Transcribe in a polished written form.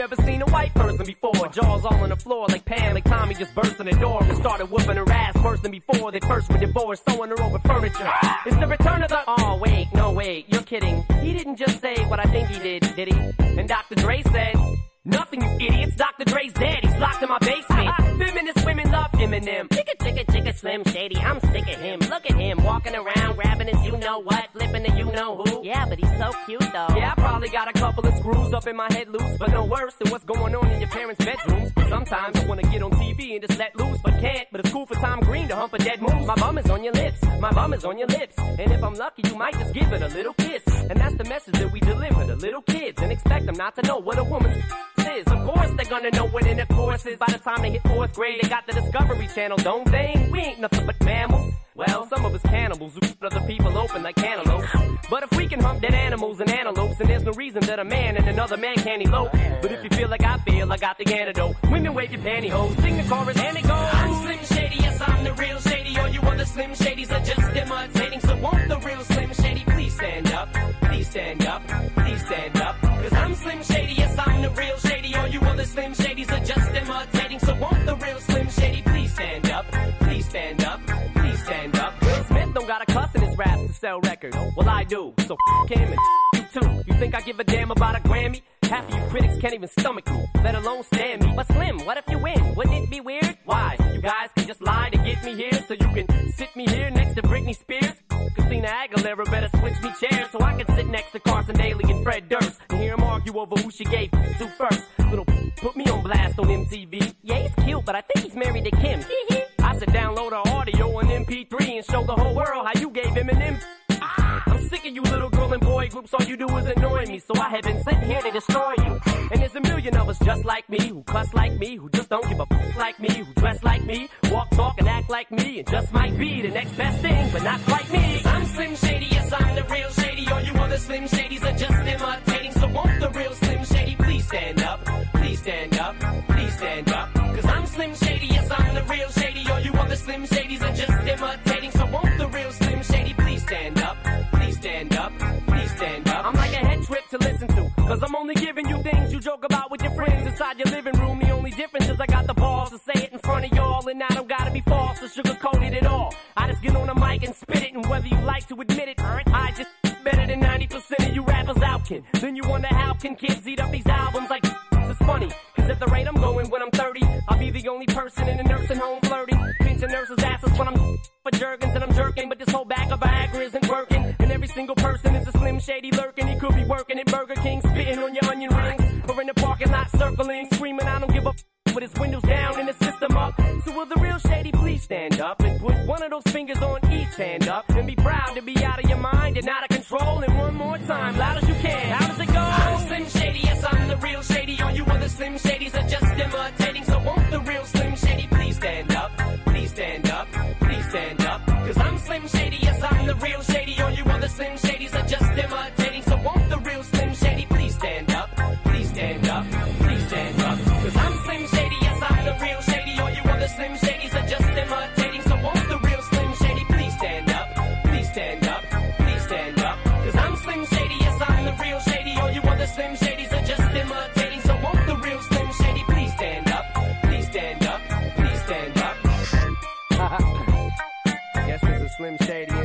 never seen a white person before. Jaws all on the floor like Pam, like Tommy just burst in the door and started whooping her ass worse than before. They first were divorced, throwing her over furniture. It's the return of the... Oh, wait, no, wait, you're kidding. He didn't just say what I think he did he? And Dr. Dre said... Nothing, you idiots. Dr. Dre's dead. He's locked in my basement. Feminist women love Eminem. Chicka, chicka, chicka, Slim Shady. I'm sick of him. Look at him walking around, grabbing his you-know-what, flipping the you-know-who. Yeah, but he's so cute, though. Yeah, I probably got a couple of screws up in my head loose, but no worse than what's going on in your parents' bedrooms. Sometimes I want to get on TV and just let loose, but can't. But it's cool for Tom Green to hump a dead moose. My bum is on your lips. My bum is on your lips. And if I'm lucky, you might just give it a little kiss. And that's the message that we deliver to little kids and expect them not to know what a woman's is. Of course they're gonna know what intercourse is. By the time they hit 4th grade, they got the Discovery Channel, don't they? We ain't nothing but mammals. Well, some of us cannibals who keep other people open like cantaloupes. But if we can hump dead animals and antelopes, then there's no reason that a man and another man can't elope. But if you feel like I feel, I got the antidote. Women wave your pantyhose, sing the chorus and it goes. I'm Slim Shady, yes I'm the real Shady. All you other Slim Shadys are just imitating. So won't the real Slim Shady please stand up? Please stand up, please stand up. Cause I'm Slim Shady, yes I'm the real Shady. All you other Slim Shadys are just imitating. So won't the real Slim Shady please stand up? Please stand up, please stand up. Will Smith don't got a cuss in his raps to sell records. Well I do, so him and you too. You think I give a damn about a Grammy? Half of you critics can't even stomach me, let alone stand me. But Slim, what if you win? Wouldn't it be weird? Why? You guys can just lie to get me here, so you can sit me here next to Britney Spears. Christina Aguilera better switch me chairs so I can sit next to Carson Daly and Fred Durst and hear them argue over who she gave to first. Little put me on blast on MTV. Yeah, he's cute, but I think he's married to Kim. I said download her audio on MP3 and show the whole world how you gave him an M. I'm sick of you little girl and boy groups, all you do is annoy me. So I have been sitting here to destroy you. And there's a million of us just like me, who cuss like me, who just don't give a f like me, who dress like me, walk, talk, and act like me, and just might be the next best thing, but not quite me. I'm Slim Shady, yes I'm the real Shady. All you other Slim Shadys are just imitating. So won't the real Slim Shady please stand up? Please stand up, please stand up. Cause I'm Slim Shady, yes I'm the real Shady. All you other Slim Shadys are just imitating. So won't the real Slim Shady please stand up? Please stand up, please stand up. I'm like a head trip to listen to, cause I'm only giving you things you joke about with your friends inside your living room. The only difference is I got the balls to say it in front of y'all, and I don't gotta be false or sugarcoat it at all. I just get on the mic and spit it, and whether you like to admit it, I just better than 90% of you rappers out, kid. Then you wonder how can kids eat up these albums like it's funny, cause at the rate I'm going when I'm 30, I'll be the only person in a nursing home flirting, pinching nurses' asses when I'm for Jergens and I'm jerking, but this whole bag of Viagra isn't working, and every single person is a Slim Shady lurking. He could be working at Burger King, spitting on your onion rings, or in the parking lot circling, screaming I don't give a with his windows down and his system up. So will the real Shady please stand up and put one of those fingers on each hand up and be proud to be out of your mind and out of control. And one more time, loud as you can. How does it go? I'm Slim Shady, yes I'm the real Shady. All you other Slim Shadys are just imitating. So won't the real Slim Shady please stand up? Please stand up, please stand up. Cause I'm Slim Shady, yes I'm the real Shady. All you other Slim Shadys are just imitating. So won't the real Slim Shady please stand up? Please stand up, please stand up. Cause I'm Slim Shady, yes I'm the real Shady. All you other Slim Shadys are just imitating. So won't the real Slim Shady please stand up? Please stand up, please stand up. Cause I'm Slim Shady, yes I'm the real Shady. All you other Slim Shadys are just imitating. So won't the real Slim Shady please stand up? Please stand up, please stand up. Guess it's a Slim Shady